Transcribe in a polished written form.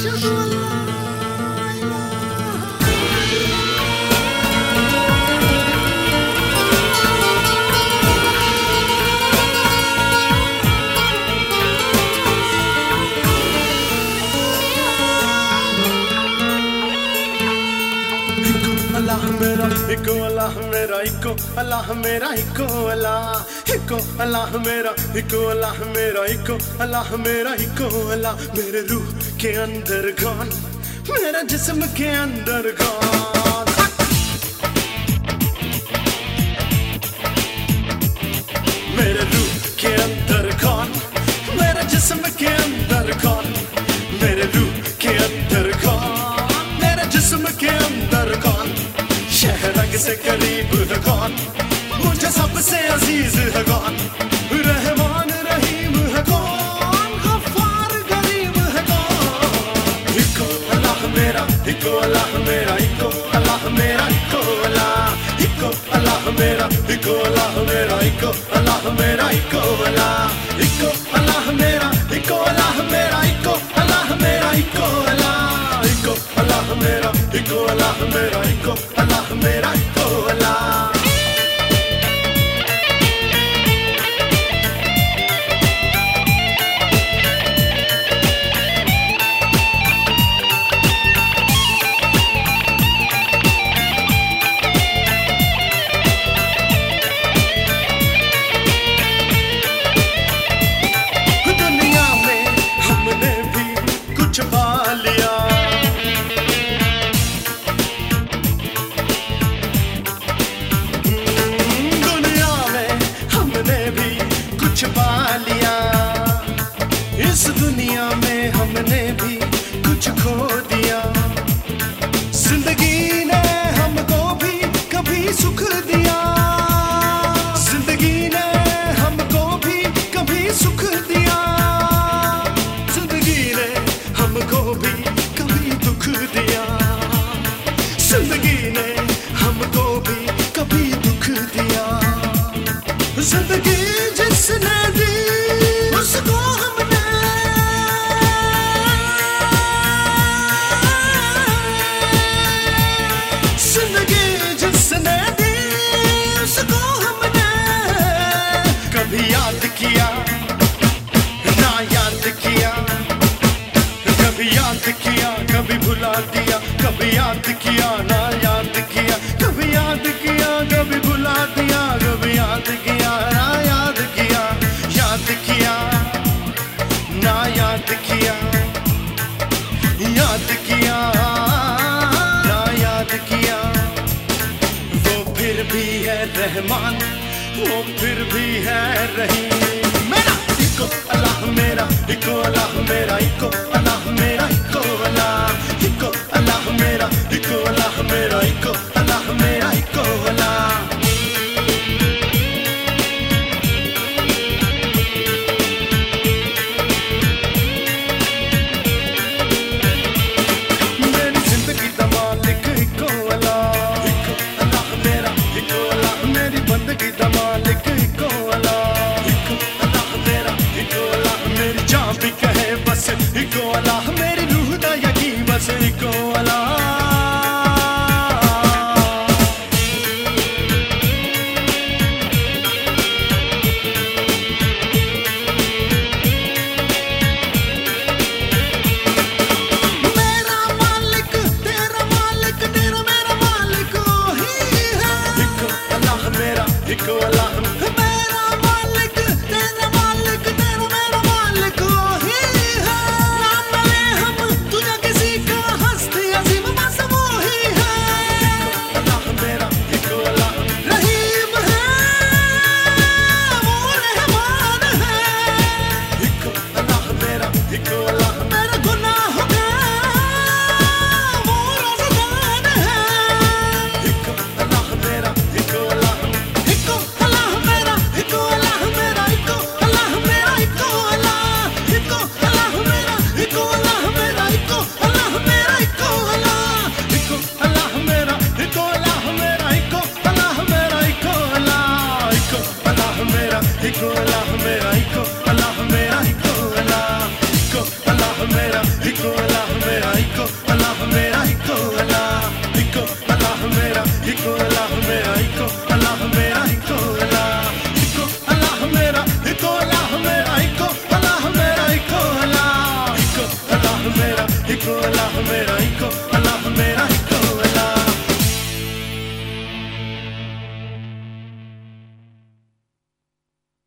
अल्लाह मेरा इको अल्लाह मेरा इको अल्लाह मेरा इको अल्लाह मेरा इको अल्लाह मेरा इको अल्लाह मेरा इको अल्लाह मेरे रूह के अंदर कौन मेरा जिस्म के अंदर कौन मेरे रूह के अंदर कौन मेरे जिस्म के अंदर कौन मेरे रूह के अंदर कौन मेरे जिस्म के अंदर कौन शहरग से करीब है कौन मुझे सबसे अजीज है कौन रहमान रहीम है कौन गफ्फार करीम है कौन इको अल्लाह मेरा इको अल्लाह मेरा इको अल्लाह मेरा इको अल्लाह इको अल्लाह मेरा इको अल्लाह मेरा इको अल्लाह मेरा इको अल्लाह इको अल्लाह मेरा इको अल्लाह मेरा इको अल्लाह मेरा इको अल्लाह इको अल्लाह मेरा इको अल्लाह मेरा इको अल्लाह मेरा इको अल्लाह दुनिया में हमने भी कुछ पा लिया छुपा लिया इस दुनिया में हमने भी कुछ खो दिया जिंदगी ने हमको भी कभी सुख दिया जिंदगी ने हमको भी कभी सुख दिया जिंदगी ने हमको भी कभी दुख दिया जिंदगी ने हमको भी कभी दुख दिया जिंदगी जिसने दी उसको हमने जिंदगी जिसने दी उसको हमने कभी याद किया ना याद किया कभी याद किया कभी भुला दिया कभी याद किया ना याद किया कभी याद किया कभी भुला दिया कभी याद किया ना याद किया याद किया ना याद किया याद किया ना याद किया वो फिर भी है रहमान वो फिर भी है रहीम मेरा इको अल्लाह मेरा इको अल्लाह मेरा इको अल्लाह मेरा इको अल्लाह इको अल्लाह मेरा इको अल्लाह मेरा इको अल्लाह मेरा इको अल्लाह मेरी जिंदगी दा मालिक इको अल्लाह इको अल्लाह मेरा इको अल्लाह मेरी बंदगी दा मालिक इको अल्लाह इको अल्लाह मेरा इको अल्लाह मेरी जान भी कहे बस इको अल्लाह मेरी रूह दा यकीन बस इको